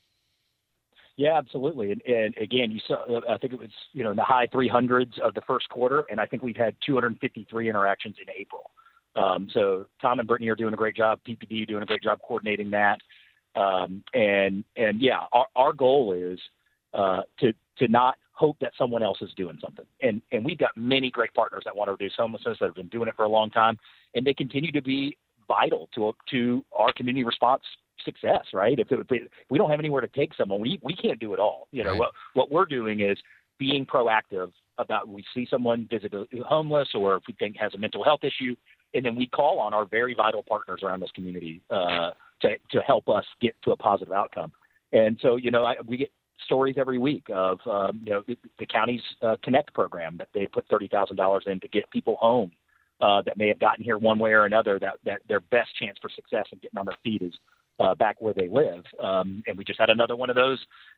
[SPEAKER 29] Yeah, absolutely. And, and again, you saw, I think it was, you know, in the high three hundreds of the first quarter, and I think we've had two hundred fifty-three interactions in April. Um, so Tom and Brittany are doing a great job. P P D doing a great job coordinating that. Um, and, and yeah, our, our goal is uh, to, to not hope that someone else is doing something. And, and we've got many great partners that want to reduce homelessness that have been doing it for a long time, and they continue to be vital to, to our community response success, right? If, it, if we don't have anywhere to take someone, we, we can't do it all. You know,
[SPEAKER 5] Right.
[SPEAKER 29] what, what we're doing is being proactive about, we see someone visibly homeless or if we think has a mental health issue, and then we call on our very vital partners around this community uh, to, to help us get to a positive outcome. And so, you know, I, we get stories every week of, um, you know, the, the county's uh, Connect program that they put thirty thousand dollars in to get people home uh, that may have gotten here one way or another, that, that their best chance for success in getting on their feet is uh, back where they live. Um, and we just had another one of those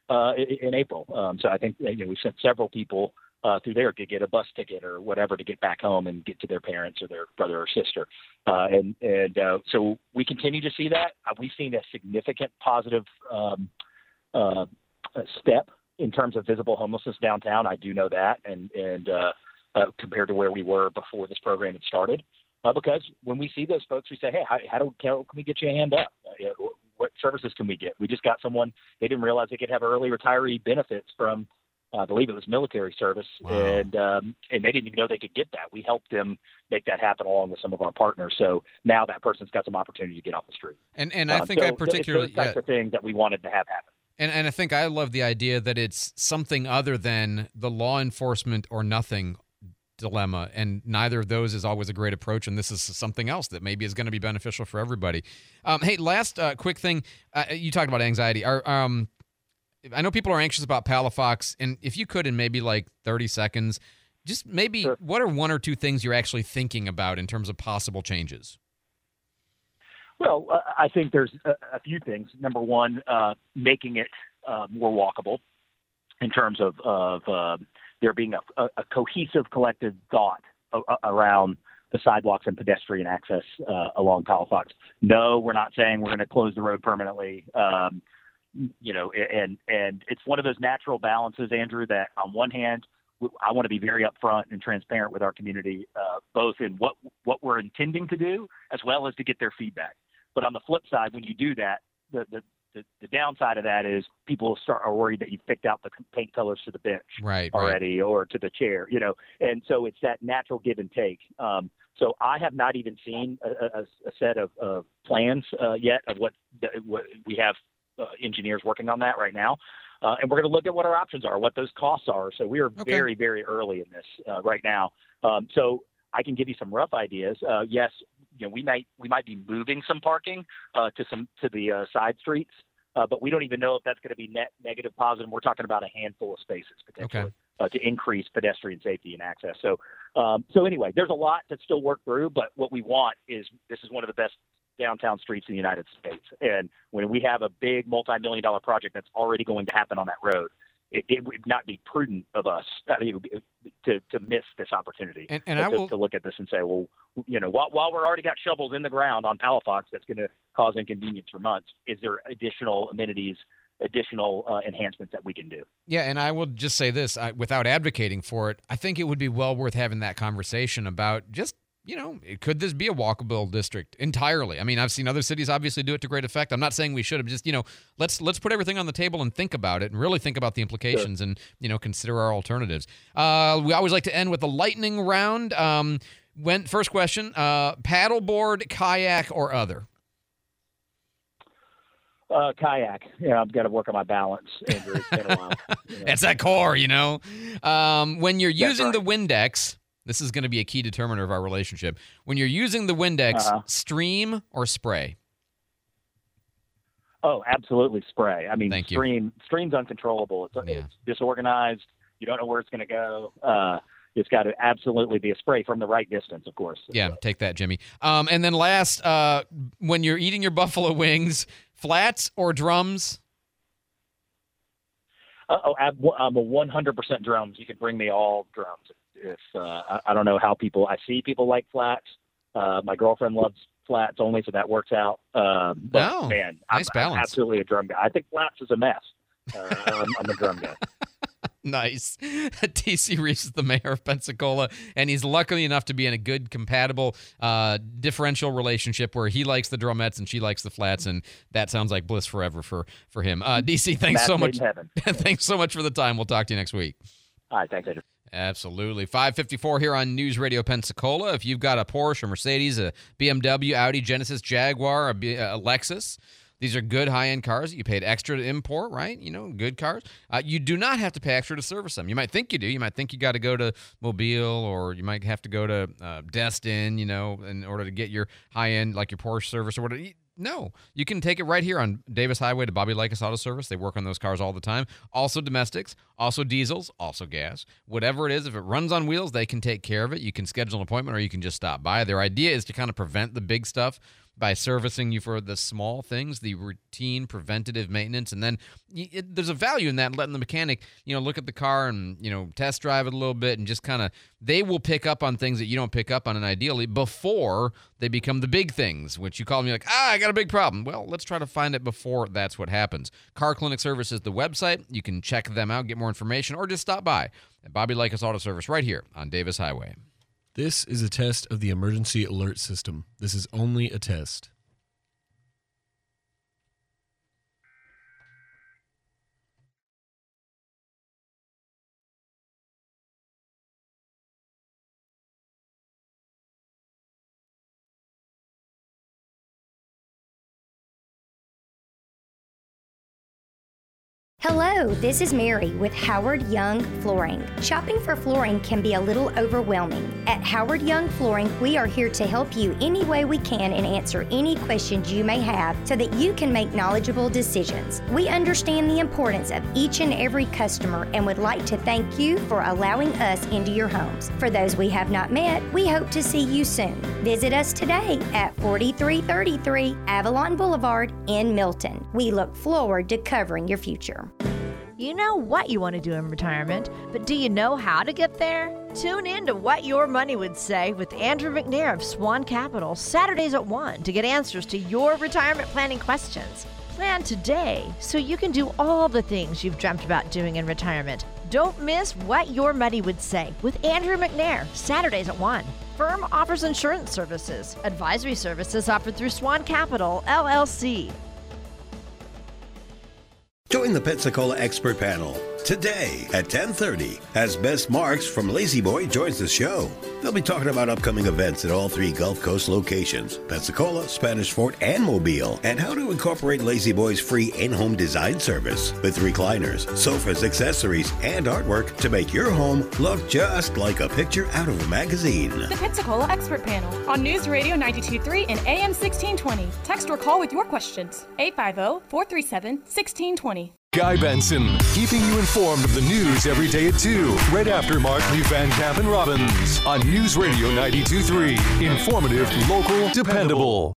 [SPEAKER 29] uh, in, in April. Um, so I think you know, we sent several people uh, through there to get a bus ticket or whatever to get back home and get to their parents or their brother or sister. Uh, and and uh, so we continue to see that. Uh, we've seen a significant positive um, uh, step in terms of visible homelessness downtown. I do know that, and and uh, uh, compared to where we were before this program had started. Uh, because when we see those folks, we say, hey, how, how, do, how can we get you a hand up? Uh, what services can we get? We just got someone, they didn't realize they could have early retiree benefits from, uh, I believe it was military service, wow. and um, and they didn't even know they could get that. We helped them make that happen along with some of our partners. So now that person's got some opportunity to get off the street.
[SPEAKER 5] And and I
[SPEAKER 29] um,
[SPEAKER 5] think
[SPEAKER 29] so
[SPEAKER 5] I particularly
[SPEAKER 29] it's those types
[SPEAKER 5] yeah.
[SPEAKER 29] of things that we wanted to have happen.
[SPEAKER 5] And and I think I love the idea that it's something other than the law enforcement or nothing dilemma, and neither of those is always a great approach, and this is something else that maybe is going to be beneficial for everybody. Um, hey, last uh, quick thing. Uh, you talked about anxiety. Are, um, I know people are anxious about Palafox, and if you could in maybe like thirty seconds, just maybe sure. what are one or two things you're actually thinking about in terms of possible changes?
[SPEAKER 29] Well, uh, I think there's a, a few things. Number one, uh, making it uh, more walkable in terms of, of uh, there being a, a cohesive collective thought a, a, around the sidewalks and pedestrian access uh, along Palafox. No, we're not saying we're going to close the road permanently. Um, you know, and and it's one of those natural balances, Andrew, that on one hand, I want to be very upfront and transparent with our community, uh, both in what what we're intending to do as well as to get their feedback. But on the flip side, when you do that, the the The, the downside of that is people start are worried that you've picked out the paint colors to the bench
[SPEAKER 5] right,
[SPEAKER 29] already
[SPEAKER 5] right.
[SPEAKER 29] or to the chair, you know, and so it's that natural give and take. Um, so I have not even seen a, a, a set of uh, plans uh, yet of what, what we have uh, engineers working on that right now. Uh, and we're going to look at what our options are, what those costs are. So we are okay. very, very early in this uh, right now. Um, so I can give you some rough ideas. Uh, yes, you know, we might we might be moving some parking uh, to some to the uh, side streets, uh, but we don't even know if that's going to be net negative, positive. We're talking about a handful of spaces potentially
[SPEAKER 5] okay.
[SPEAKER 29] uh, to increase pedestrian safety and access. So, um, so anyway, there's a lot to still work through, but what we want is this is one of the best downtown streets in the United States, and when we have a big multi-million dollar project that's already going to happen on that road, It, it would not be prudent of us I mean, to to miss this opportunity
[SPEAKER 5] and, and
[SPEAKER 29] to,
[SPEAKER 5] I will,
[SPEAKER 29] to look at this and say, well, you know, while, while we're already got shovels in the ground on Palafox that's going to cause inconvenience for months, is there additional amenities, additional uh, enhancements that we can do?
[SPEAKER 5] Yeah, and I will just say this, I, without advocating for it, I think it would be well worth having that conversation about just, you know, could this be a walkable district entirely? I mean, I've seen other cities obviously do it to great effect. I'm not saying we should have just, you know, let's let's put everything on the table and think about it and really think about the implications sure. and, you know, consider our alternatives. Uh, we always like to end with a lightning round. Um, when First question, uh, paddleboard, kayak, or other?
[SPEAKER 29] Uh, kayak. Yeah, I've got to work on my balance, Andrew. It's been a while. You know.
[SPEAKER 5] It's that core, you know. Um, when you're
[SPEAKER 29] That's
[SPEAKER 5] using
[SPEAKER 29] right.
[SPEAKER 5] the Windex, this is going to be a key determiner of our relationship. When you're using the Windex,
[SPEAKER 29] Uh-huh.
[SPEAKER 5] stream or spray?
[SPEAKER 29] Oh, absolutely spray. I mean,
[SPEAKER 5] Thank you.
[SPEAKER 29] stream stream's uncontrollable. It's,
[SPEAKER 5] Yeah.
[SPEAKER 29] it's disorganized. You don't know where it's going to go. Uh, it's got to absolutely be a spray from the right distance, of course.
[SPEAKER 5] Yeah, take that, Jimmy. Um, and then last, uh, when you're eating your buffalo wings, flats or drums?
[SPEAKER 29] Uh, oh, I'm I'm a one hundred percent drums. You could bring me all drums. If uh, I, I don't know how people, I see people like flats. Uh, my girlfriend loves flats only, so that works out. Um, but
[SPEAKER 5] No,
[SPEAKER 29] man,
[SPEAKER 5] nice
[SPEAKER 29] I'm,
[SPEAKER 5] balance.
[SPEAKER 29] I'm absolutely a drum guy. I think flats is a mess. Uh, I'm, I'm a drum guy.
[SPEAKER 5] Nice. D C Reese is the mayor of Pensacola, and he's lucky enough to be in a good, compatible, uh, differential relationship where he likes the drumettes and she likes the flats, and that sounds like bliss forever for, for him. Uh, D C, thanks
[SPEAKER 29] Match
[SPEAKER 5] so
[SPEAKER 29] made
[SPEAKER 5] much.
[SPEAKER 29] in heaven.
[SPEAKER 5] Thanks so much for the time. We'll talk to you next week.
[SPEAKER 29] All right, thanks, Andrew.
[SPEAKER 5] Absolutely. five fifty-four here on News Radio Pensacola. If you've got a Porsche, a Mercedes, a B M W, Audi, Genesis, Jaguar, a, B- a Lexus, these are good high-end cars that you paid extra to import, right? You know, good cars. Uh, you do not have to pay extra to service them. You might think you do. You might think you got to go to Mobile, or you might have to go to uh, Destin, you know, in order to get your high-end, like your Porsche service or whatever. No, you can take it right here on Davis Highway to Bobby Lakis Auto Service. They work on those cars all the time. Also domestics, also diesels, also gas. Whatever it is, if it runs on wheels, they can take care of it. You can schedule an appointment or you can just stop by. Their idea is to kind of prevent the big stuff by servicing you for the small things, the routine preventative maintenance. And then y- it, there's a value in that, letting the mechanic, you know, look at the car and, you know, test drive it a little bit and just kind of, they will pick up on things that you don't pick up on, and ideally before they become the big things, which you call me like, ah, I got a big problem. Well, let's try to find it before that's what happens. Car Clinic Service is the website. You can check them out, get more information, or just stop by at Bobby Likas Auto Service right here on Davis Highway.
[SPEAKER 3] This is a test of the emergency alert system. This is only a test.
[SPEAKER 4] Hello, this is Mary with Howard Young Flooring. Shopping for flooring can be a little overwhelming. At Howard Young Flooring, we are here to help you any way we can and answer any questions you may have so that you can make knowledgeable decisions. We understand the importance of each and every customer and would like to thank you for allowing us into your homes. For those we have not met, we hope to see you soon. Visit us today at forty-three thirty-three Avalon Boulevard in Milton. We look forward to covering your future.
[SPEAKER 6] You know what you want to do in retirement, but do you know how to get there? Tune in to What Your Money Would Say with Andrew McNair of Swan Capital, Saturdays at one, to get answers to your retirement planning questions. Plan today so you can do all the things you've dreamt about doing in retirement. Don't miss What Your Money Would Say with Andrew McNair, Saturdays at one. Firm offers insurance services. Advisory services offered through Swan Capital, L L C.
[SPEAKER 27] Join the Pensacola Expert Panel today at ten thirty as Bess Marks from Lazy Boy joins the show. They'll be talking about upcoming events at all three Gulf Coast locations, Pensacola, Spanish Fort, and Mobile, and how to incorporate Lazy Boy's free in-home design service with recliners, sofas, accessories, and artwork to make your home look just like a picture out of a magazine.
[SPEAKER 7] The Pensacola Expert Panel on News Radio ninety-two point three and A M sixteen twenty. Text or call with your questions. eight five zero, four three seven, one six two zero.
[SPEAKER 1] Guy Benson, keeping you informed of the news every day at two, right after Markley, Van Camp, and Robbins on News Radio ninety-two point three. Informative, local, dependable.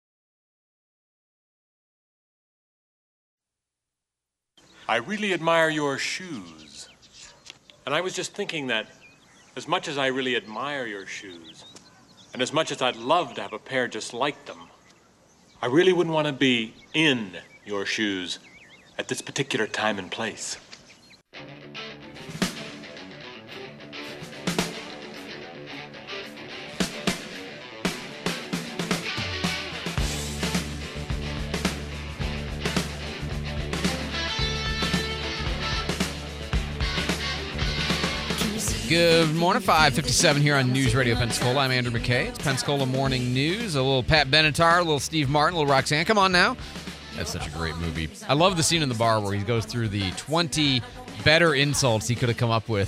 [SPEAKER 8] I really admire your shoes. And I was just thinking that as much as I really admire your shoes, and as much as I'd love to have a pair just like them, I really wouldn't want to be in your shoes at this particular time and place.
[SPEAKER 5] Good morning, five fifty-seven here on News Radio Pensacola. I'm Andrew McKay. It's Pensacola Morning News. A little Pat Benatar, a little Steve Martin, a little Roxanne. Come on now. That's such a great movie. I love the scene in the bar where he goes through the twenty better insults he could have come up with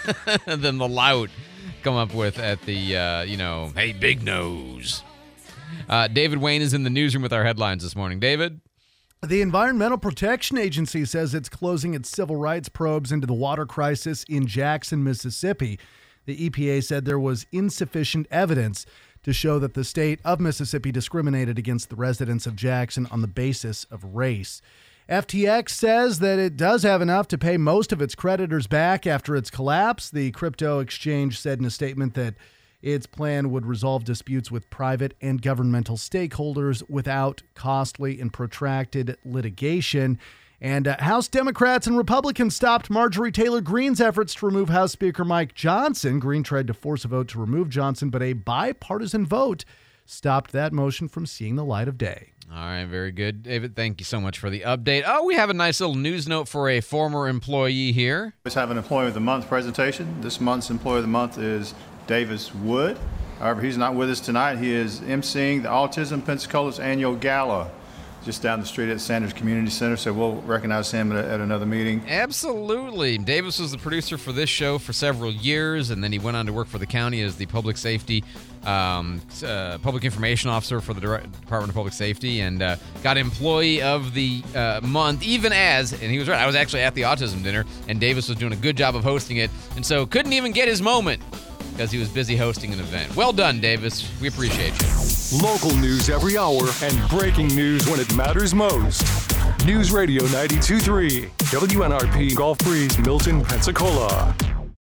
[SPEAKER 5] than the lout come up with at the, uh, you know, hey, big nose. Uh, David Wayne is in the newsroom with our headlines this morning. David?
[SPEAKER 15] The Environmental Protection Agency says it's closing its civil rights probes into the water crisis in Jackson, Mississippi. The E P A said there was insufficient evidence to show that the state of Mississippi discriminated against the residents of Jackson on the basis of race. F T X says that it does have enough to pay most of its creditors back after its collapse. The crypto exchange said in a statement that its plan would resolve disputes with private and governmental stakeholders without costly and protracted litigation. And uh, House Democrats and Republicans stopped Marjorie Taylor Greene's efforts to remove House Speaker Mike Johnson. Greene tried to force a vote to remove Johnson, but a bipartisan vote stopped that motion from seeing the light of day.
[SPEAKER 5] All right, very good. David, thank you so much for the update. Oh, we have a nice little news note for a former employee here.
[SPEAKER 9] Let's have an Employee of the Month presentation. This month's Employee of the Month is Davis Wood. However, he's not with us tonight. He is emceeing the Autism Pensacola's annual gala just down the street at Sanders Community Center, so we'll recognize him at, at another meeting.
[SPEAKER 5] Absolutely. Davis was the producer for this show for several years, and then he went on to work for the county as the public safety, um, uh, public information officer for the Department of Public Safety, and uh, got Employee of the uh, Month, even as, and he was right, I was actually at the autism dinner, and Davis was doing a good job of hosting it, and so couldn't even get his moment because he was busy hosting an event. Well done, Davis. We appreciate you.
[SPEAKER 1] Local news every hour and breaking news when it matters most. News Radio ninety-two point three, W N R P Gulf Breeze, Milton, Pensacola.